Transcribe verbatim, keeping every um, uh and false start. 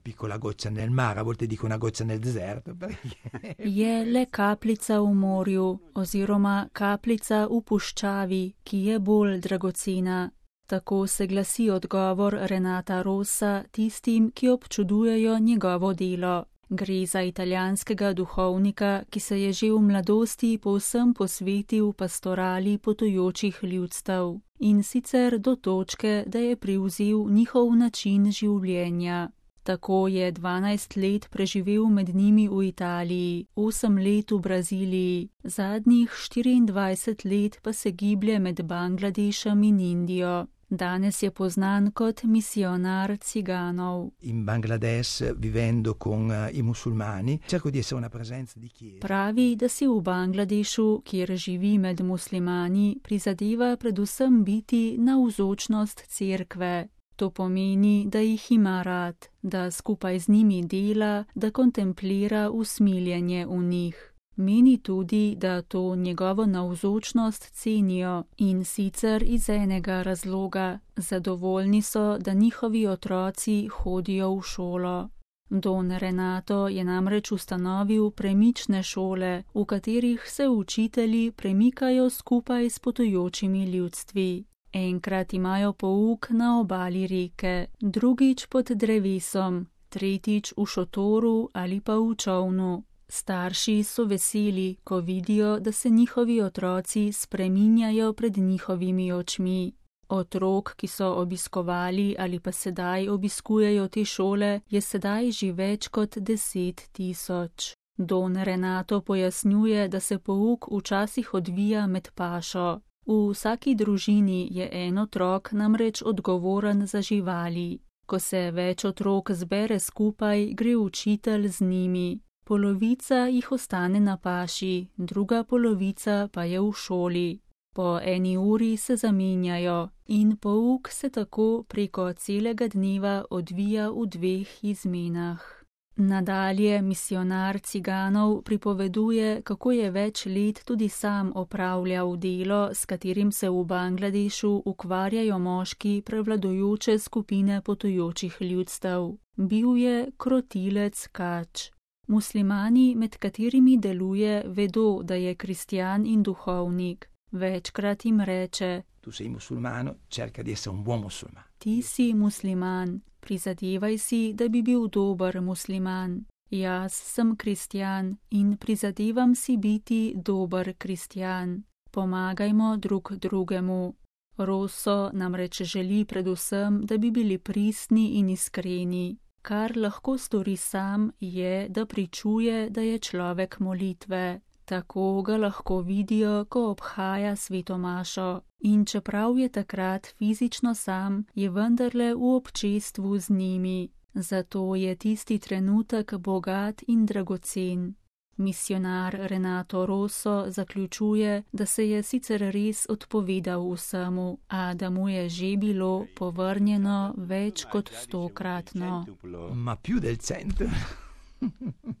piccola goccia nel mare, a volte dico una goccia nel deserto. Perché... Je le kapljica v morju oziroma kapljica v puščavi, ki je bolj dragocena. Tako se glasi odgovor Renata Rossa tistim, ki občudujejo njegovo delo. Gre za italijanskega duhovnika, ki se je že v mladosti povsem posvetil pastorali potujočih ljudstev. In sicer do točke, da je prevzel njihov način življenja. Tako je dvanajst let preživel med njimi v Italiji, osem let v Braziliji, zadnjih štiriindvajset let pa se giblje med Bangladešem in Indijo. Danes je poznan kot misionar ciganov. In Bangladesh, vivendo con i musulmani, cerco di essere una presenza di chiesa. Pravi, da si v Bangladešu, kjer živi med muslimani, prizadeva predvsem biti navzočnost cerkve. To pomeni, da jih ima rad, da skupaj z njimi dela, da kontemplira usmiljenje v njih. Meni tudi, da to njegovo navzočnost cenijo in sicer iz enega razloga. Zadovoljni so, da njihovi otroci hodijo v šolo. Don Renato je namreč ustanovil premične šole, v katerih se učitelji premikajo skupaj s potujočimi ljudstvi. Enkrat imajo pouk na obali reke, drugič pod drevesom, tretjič v šotoru ali pa v čolnu. Starši so veseli, ko vidijo, da se njihovi otroci spreminjajo pred njihovimi očmi. Otrok, ki so obiskovali ali pa sedaj obiskujejo te šole, je sedaj že več kot deset tisoč. Don Renato pojasnjuje, da se pouk včasih odvija med pašo. V vsaki družini je en otrok namreč odgovoren za živali. Ko se več otrok zbere skupaj, gre učitelj z njimi. Polovica jih ostane na paši, druga polovica pa je v šoli. Po eni uri se zamenjajo in pouk se tako preko celega dneva odvija v dveh izmenah. Nadalje misionar ciganov pripoveduje, kako je več let tudi sam opravljal delo, s katerim se v Bangladešu ukvarjajo moški prevladujoče skupine potujočih ljudstev. Bil je krotilec kač. Muslimani, med katerimi deluje, vedo, da je kristjan in duhovnik. Večkrat jim reče: Tu sei musulmano, cerca di essere un buon musulmano. Ti si musliman, prizadevaj si, da bi bil dober musliman. Jaz sem kristjan in prizadevam si biti dober kristjan. Pomagajmo drug drugemu. Rosso namreč želi predvsem, da bi bili pristni in iskreni. Kar lahko stori sam, je, da pričuje, da je človek molitve. Tako ga lahko vidijo, ko obhaja sveto mašo. In čeprav je takrat fizično sam, je vendarle v občestvu z njimi. Zato je tisti trenutek bogat in dragocen. Misionar Renato Rosso zaključuje, da se je sicer res odpovedal vsemu, a da mu je že bilo povrnjeno več kot stokratno. Ma più del cento.